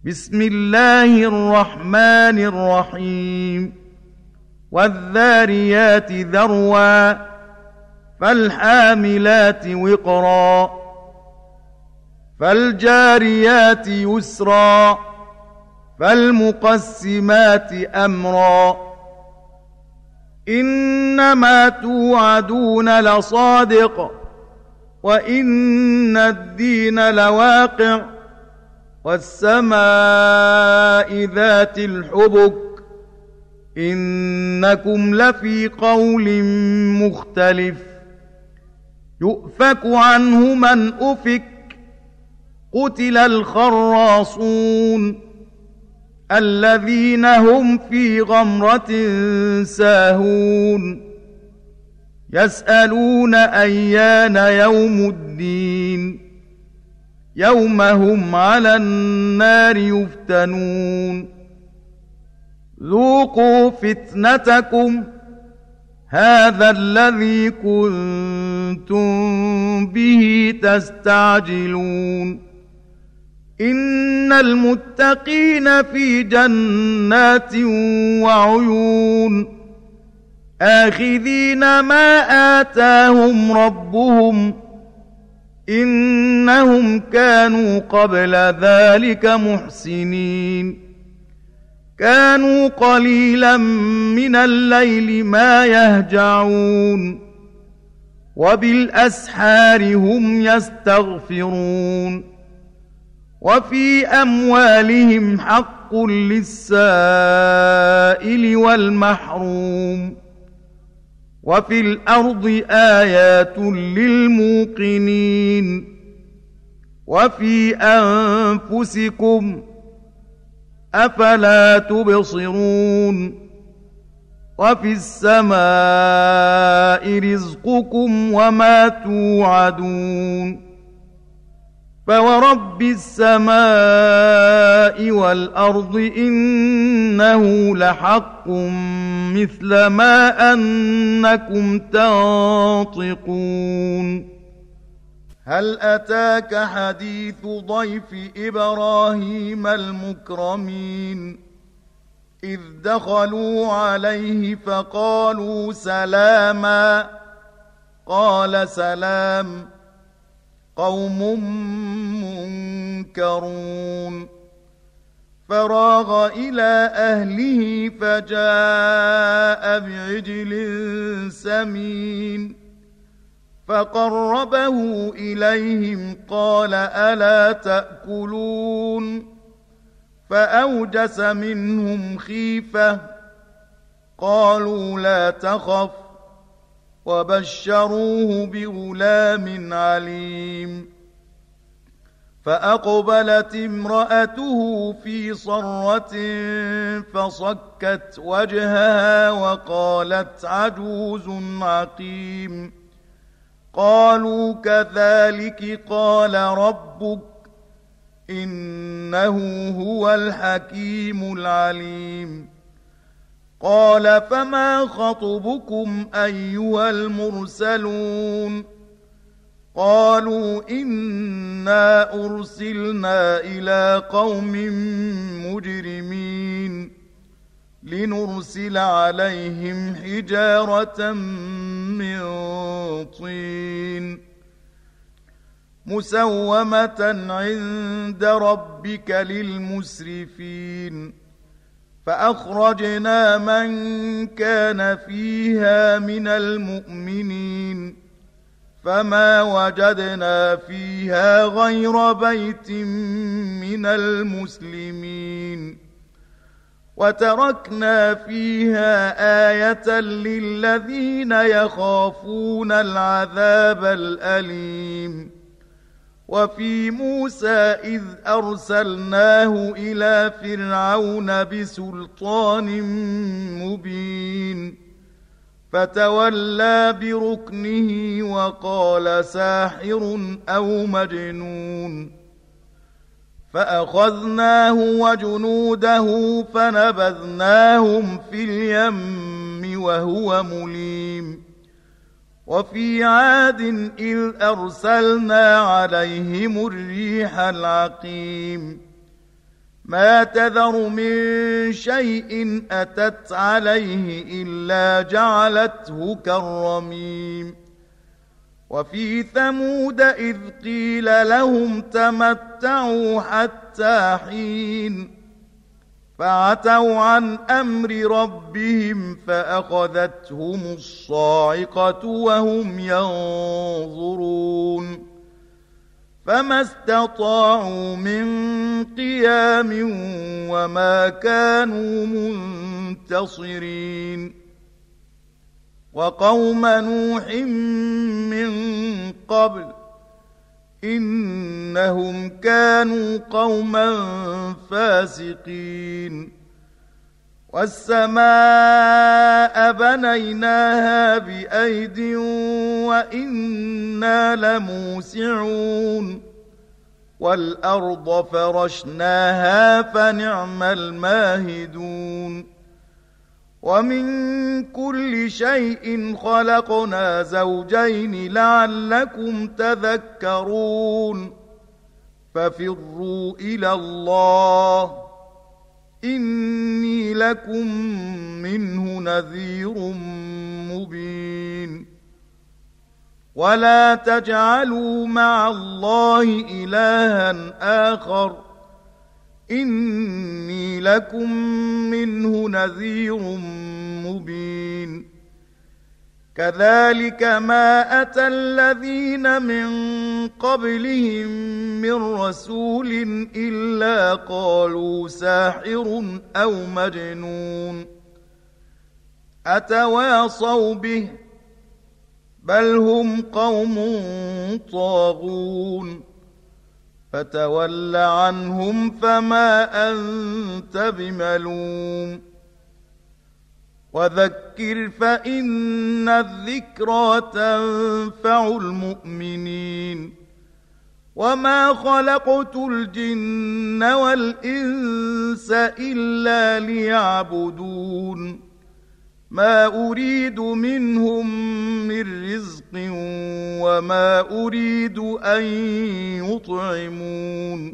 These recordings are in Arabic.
بسم الله الرحمن الرحيم والذاريات ذروا فالحاملات وقرا فالجاريات يسرا فالمقسمات أمرا إنما توعدون لصادق وإن الدين لواقع والسماء ذات الحبك إنكم لفي قول مختلف يؤفك عنه من أفك قتل الخراصون الذين هم في غمرة ساهون يسألون أيان يوم الدين يوم هم على النار يفتنون ذوقوا فتنتكم هذا الذي كنتم به تستعجلون إن المتقين في جنات وعيون آخذين ما آتاهم ربهم إنهم كانوا قبل ذلك محسنين كانوا قليلا من الليل ما يهجعون وبالأسحار هم يستغفرون وفي أموالهم حق للسائل والمحروم وفي الأرض آيات للموقنين وفي أنفسكم أفلا تبصرون وفي السماء رزقكم وما توعدون فورب السماء والأرض إنه لحق مثل ما أنكم تنطقون هل أتاك حديث ضيف إبراهيم المكرمين إذ دخلوا عليه فقالوا سلاما قال سلام قوم منكرون فراغ إلى أهله فجاء بعجل سمين فقربه إليهم قال ألا تأكلون فأوجس منهم خيفة قالوا لا تخف وبشروه بغلام عليم فأقبلت امرأته في صرة فصكت وجهها وقالت عجوز عقيم قالوا كذلك قال ربك إنه هو الحكيم العليم قال فما خطبكم أيها المرسلون قالوا إنا أرسلنا إلى قوم مجرمين لنرسل عليهم حجارة من طين مسومة عند ربك للمسرفين فأخرجنا من كان فيها من المؤمنين فما وجدنا فيها غير بيت من المسلمين وتركنا فيها آية للذين يخافون العذاب الأليم وفي موسى إذ أرسلناه إلى فرعون بسلطان مبين فتولى بركنه وقال ساحر أو مجنون فأخذناه وجنوده فنبذناهم في اليم وهو مليم وفي عاد إذ أرسلنا عليهم الريح العقيم ما تذر من شيء أتت عليه إلا جعلته كالرميم وفي ثمود إذ قيل لهم تمتعوا حتى حين فعتوا عن أمر ربهم فأخذتهم الصاعقة وهم ينظرون فما استطاعوا من قيام وما كانوا منتصرين وقوم نوح من قبل إنهم كانوا قوما فاسقين والسماء بنيناها بأيد وإنا لموسعون والأرض فرشناها فنعم الماهدون ومن كل شيء خلقنا زوجين لعلكم تذكرون ففروا إلى الله إني لكم منه نذير مبين ولا تجعلوا مع الله إلها آخر إني لكم منه نذير مبين كذلك ما أتى الذين من قبلهم من رسول إلا قالوا ساحر أو مجنون أتواصوا به بل هم قوم طاغون فتول عنهم فما أنت بملوم وذكر فإن الذكرى تنفع المؤمنين وما خلقت الجن والإنس إلا ليعبدون ما أريد منهم من رزق وما أريد أن يطعمون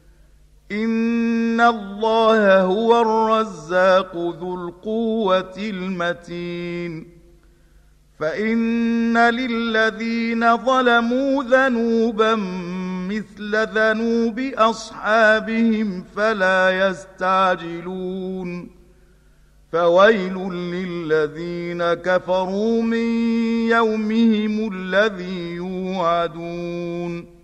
إن الله هو الرزاق ذو القوة المتين فإن للذين ظلموا ذنوبا مثل ذنوب أصحابهم فلا يستعجلون فويل للذين كفروا من يومهم الذي يوعدون